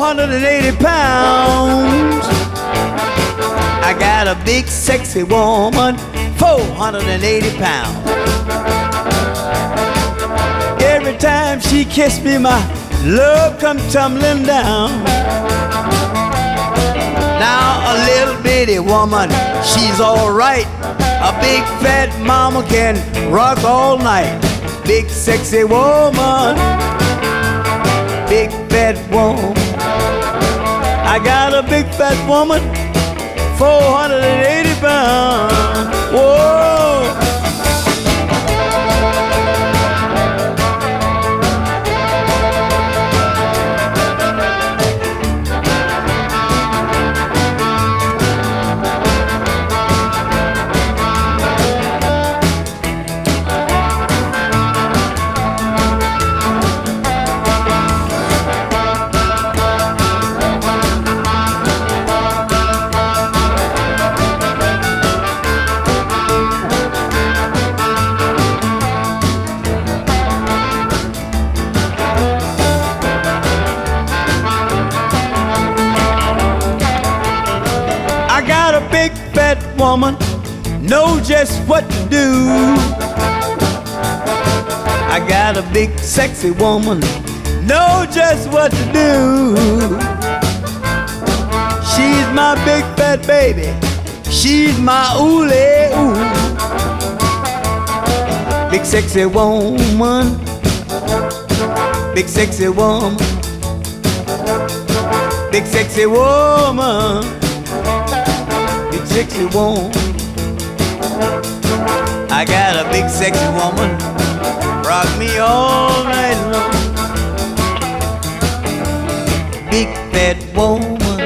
480 pounds. I got a big sexy woman, 480 pounds. Every time she kissed me, my love come tumbling down. Now a little bitty woman, she's alright. A big fat mama can rock all night. Big sexy woman, big fat woman. I got a big fat woman, 480 pounds. Whoa. I got a big fat woman, know just what to do. I got a big sexy woman, know just what to do. She's my big fat baby, she's my oolie ooh. Big sexy woman, big sexy woman, big sexy woman, big sexy woman. I got a big sexy woman, rock me all night long. Big fat woman,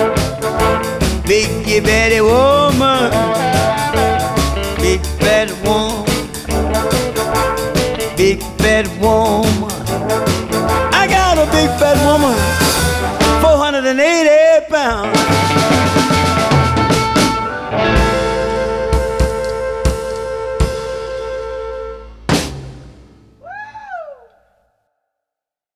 big fatty woman, big fat woman, big fat woman. I got a big fat woman, 480 pounds.